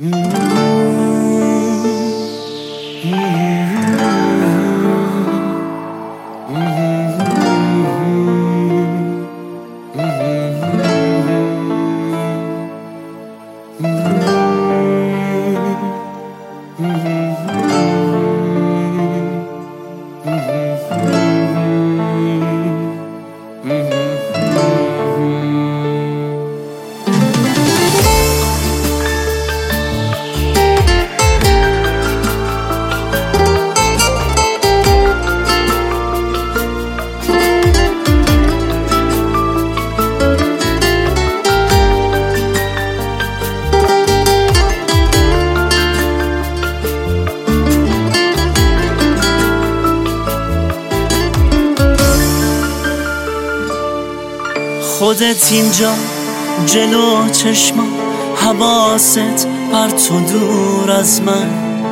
خودت اینجا جلو چشما، حواست بر تو دور از من،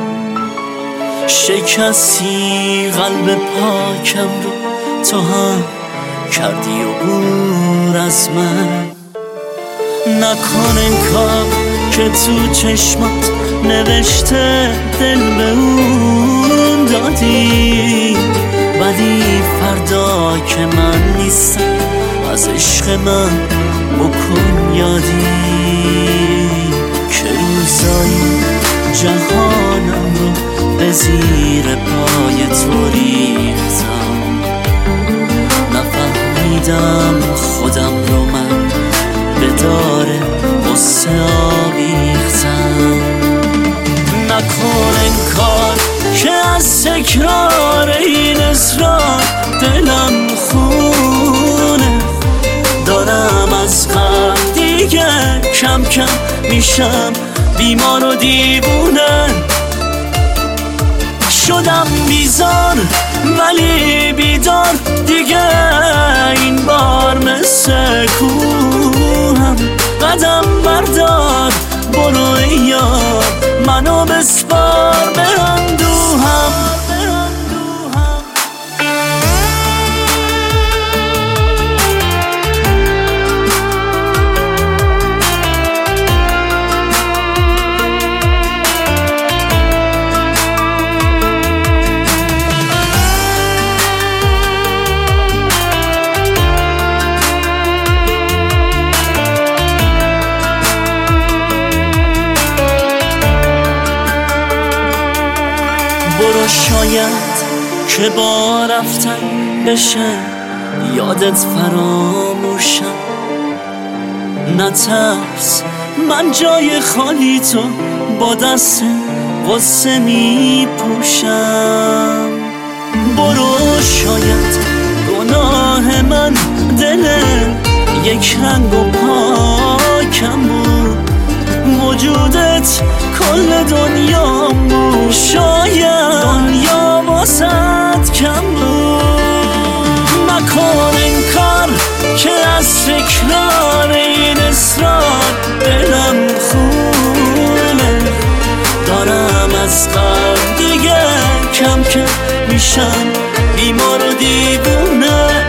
شکستی قلب پاکم رو تو هم کردی عبور از من. نکن انکار که تو چشمات نوشته دل به اون دادی، ولی فردا که من نیستم از عشق من بکن یادی، که روزایی جهانم رو به زیر پای تو ریختم، نفهمیدم خودم رو من به دار غصه آویختم. نکن انکار که از تکرار این اصرار دلم خونه، دارم از غم دیگه کم کم میشم بیمار و دیوونه. شدم بیزار ولی بیدار دیگه، این بار مثل کوهم قدم بردار، برو ای یار منو بسپار به اندوهم. برو شاید که با رفتن بشه یادت فراموشم، نترس من جای خالی تو با دست غصه می پوشم. برو شاید گناه من دل یک رنگ و پاکم بود، وجودت کل دنیام بود، شاید دنیا واسد کم بود. نکن انکار که از تکرار این اصرار دلم خونه، دارم از غم دیگه کم کم میشم بیمار و دیوونه.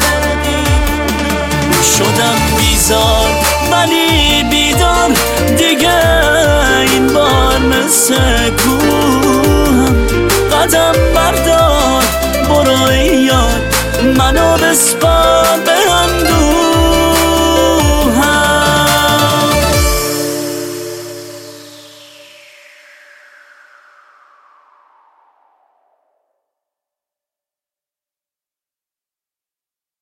شدم بیزار ولی بیدار دیگه، این بار مثل